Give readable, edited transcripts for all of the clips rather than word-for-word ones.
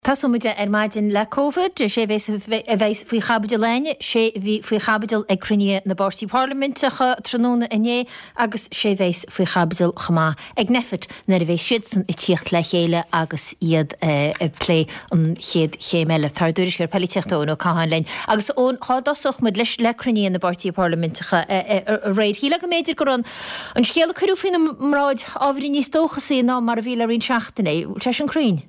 Tás muide maidin le COVID, sé bheits faoi chabadil leine, sé bhí faoi chabadil ag cruine na Báistí Parlamentach tróna iné agus sé bhéis faoi chabadil chamá. Ag nefit na a bhéis siad san i tíocht le chéile agus iad lé an chéad chéile tar dúris gur peliteachta ón ó cáhan lein. Agus ón hádásach mud leis le cruine na Báistí Parlamentacha réid. Híle go méidir gur an scéal chuú fin mráid ábhrí níos dóchas í ná mar a bhíle rin seachtainna. Teis an cruin?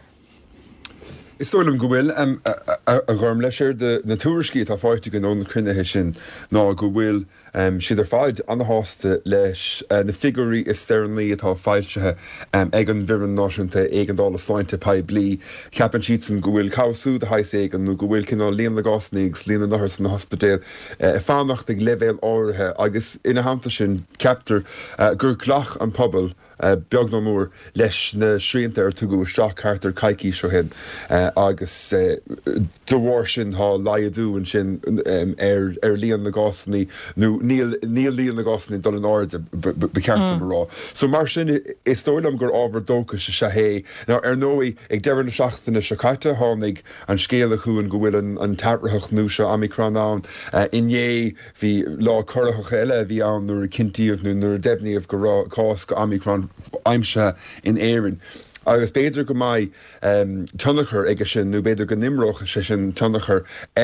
Is stoilm go bhfuil a gharm leisir na túriscí tá fáite go ón crunethe sin ná go bhfuil siad fáid an hásta leis na figurí is steirnlí atá fáiltethe ag an bhíran náisiúnta ag an dála sáinte pa blií ceapan siad san go bhfuil cabhsú de hais éigen nó go bhfuil cinná líon le gásnaigh líana nachir san na hospidéal fánacht ag levéil áirithe agus ina hananta sin ceaptar gur ghlach an pobl beag nó mór leis na sríanta ar tugu straach cartar caiicí seo hin agus dohhair sin há laiadú an sin ar líon na gásnaí nó níl líon na gásnaí dul an áirde beceartta rá. So mar sin is dóilm gur ábhar dócha se hé. Ná ar nóí ag deireadh na seachtainna se caite tháinig an scéala chuúin go bhfuil an tathrathach nó se Omicron ann inné hí lá chorathach eile bhí ann nuair cintíomh nó nuair deimhníomh go rá cás go Omicron aimse in éireann. Agus béidir go mai tunnachar ige sin nó béidir go nimroch sé sin tunnachar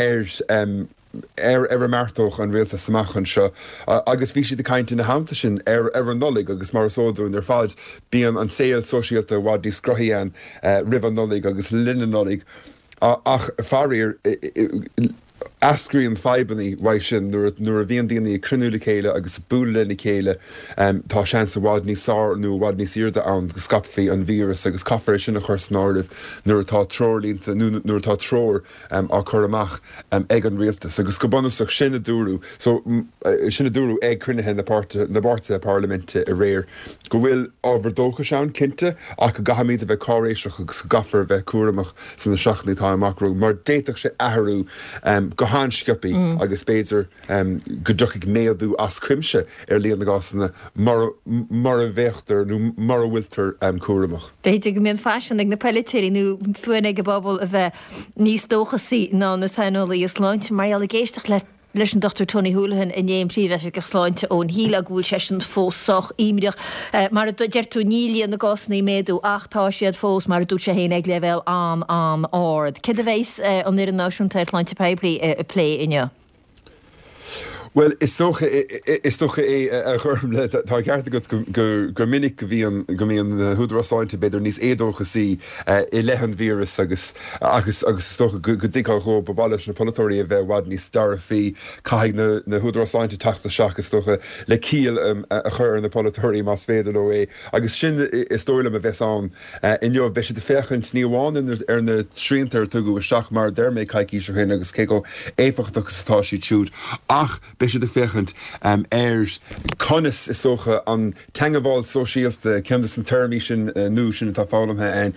ar martóch an réalta samachchan seo agus bhí si de cainte na hananta sin ar an nolig agus mar sódún ar fád bíon an saoil sosialta bhádí scrothaíán rih an nolig agus linne nolig ach farir ascríonn feibanní wa sin nuair a bhíon daoine crunúla chéile agus búla na chéile tá sean sa bhád ní sár nó bhád ní siirde ann go scapfaí an vírus agus caafar sin a chur snáirih nuair atá trólínta nuair atá tróir á chur amach ag an rialtas agus go bunúsach sinna dúrú so sinna dúrú ag crunethe na báirte parlamente a réir go bhfuil ábhar dócha seán cinnte ach go gahamíad a bheith cáréiseach agus gafar bheith cuaramach san na seachnaí tá amachrú mar déiteach sé athhrú go hánsciapi agus béidir go dtuigh méadú as crimse ar líon na gásanna mar a bhéachtar nó mar a bhfuiltar cuaramach. Béidir go míon fashion ag na peiletéirí nó fuin ag go bobbal a bheith níos dóchasí ná na saoálaí is láinte mar eala géisteach leis an Dr. Tony Holohan in éim príomhheith go sláinte ón híle gúil sesin fósach ímreach mar a deirtú nílíon na gásnaí méadú achtá siad fós mar a dút sé héana ag level an áard. Cid a bhéis an ar an náisiúnta láinte peblií a plé inne? Well, is socha a churmle tá ceartta gur minic go bhíon húdrásáinte beidir níos édóchasí i lehan vírus agus socha go dtá go babalais na polytóí a bheith bhhad níos starfií caiigh na húdrásáinte tata seachas socha le cíal a chur na polytóí más féidir ó agus sin is dóilm a bheits an inneomh beisi de fechant níomháin ar na sríontar tugu seach mar derméid caiicí se hin agus cé go éfachtachas atá sí túd ach beisi de fechant conas is socha an teangaháil sosiálta ceantas an termí sin nó sin tá fálamthe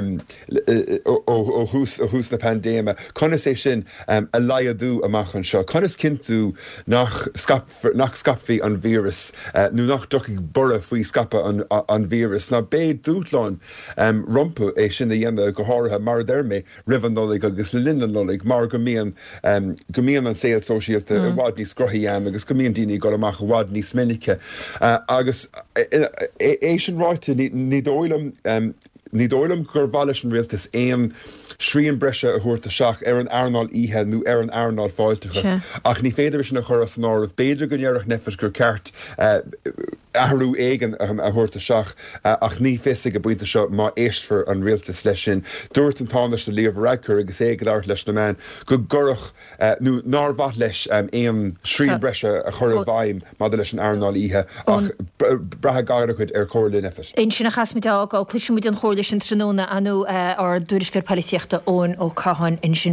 ó hús na pandéma. Conas é sin a laiadú amachchan seo. Conas cintú nach scapfaí an vírus nó nach dochaigh bura faoi scapa an vírus. Ná béad dútláin rompu é sin na dhéanamh go háirithe mar dermé rih an nolig agus linne nolig mar go mííon an saoil sosiálta a bhád ní scrothaíán agus go míon daoine go amach bhád ní sminice agus é sin ráite ní dóilm gur bhaile an rialtas éon sríon breise a thuirta seach ar an airnáil ihe nó ar an airnáil fáilteachas ach ní féidir sin na chur as náir béidir go nearach nefis gur ceart ahrú éigen a thuirta seach ach ní fésa go buinte seo má éisfar an rialtas leis sin dúirt an tánas na líomh reicur agus éige leir leis na man go gurach nó ná bhat leis éon sríon breise a chur a bhaim má leis an airnáil ihe ach brethe gaiire chuid ar chóirlí nefis. In sinna chasmide ágáil cluisiúid an chóirla sin tróna anú ar dúrisgur políochta ón ó cáhan in sin